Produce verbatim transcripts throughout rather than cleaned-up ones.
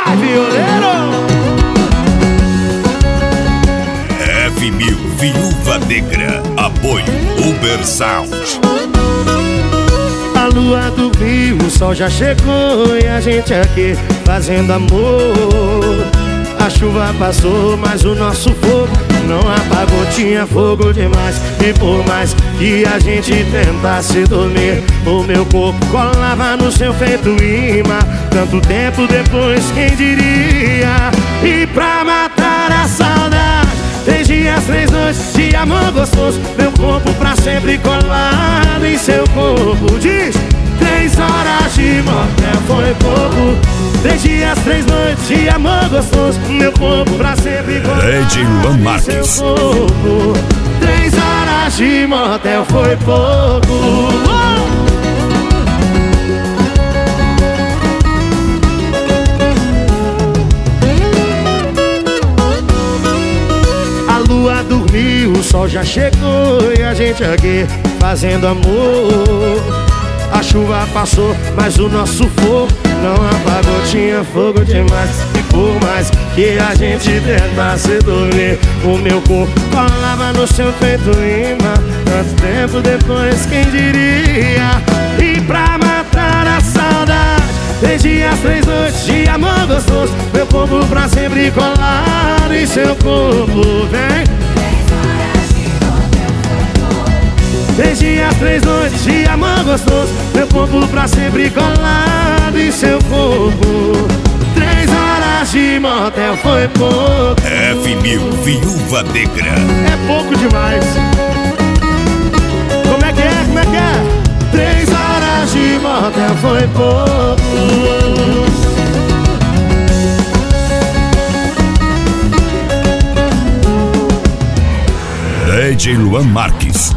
Vai, violeiro! F mil, Viúva Negra. Apoio Uber Sound. A lua dormiu, o sol já chegou e a gente aqui fazendo amor. A chuva passou, mas o nosso fogo não apagou. Tinha fogo demais e por mais que a gente tentasse dormir, o meu corpo colava no seu feito imã. Tanto tempo depois, quem diria? E pra matar a saudade, três dias, três noites de amor gostoso, meu corpo pra sempre colado em seu corpo. Diz, três horas de motel foi pouco. Três dias, três noites de amor gostoso, meu corpo pra sempre colado Lady Luan em Marques. seu corpo. Três horas de motel foi pouco. A lua dormiu, o sol já chegou e a gente aqui fazendo amor. A chuva passou, mas o nosso fogo não apagou. Tinha fogo demais e por mais que a gente tentasse dormir, o meu corpo colava no seu peito imã. Tanto tempo depois, quem diria? E pra matar a saudade, três dias, três noites de amor gostoso, meu corpo pra sempre colado em seu corpo. Vem! Três dias, três noites de amor gostoso, meu corpo pra sempre colado em seu corpo. Três horas de motel foi pouco. F mil, Viúva Negra. É pouco demais. Como é que é? Como é que é? Três horas de motel foi pouco. Lady Luan Marques.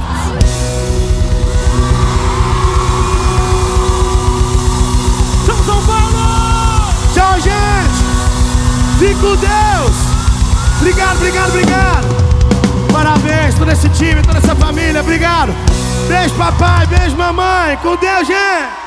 Tchau, gente! Fique com Deus! Obrigado, obrigado, obrigado! Parabéns, todo esse time, toda essa família, obrigado! Beijo, papai, beijo, mamãe! Com Deus, gente!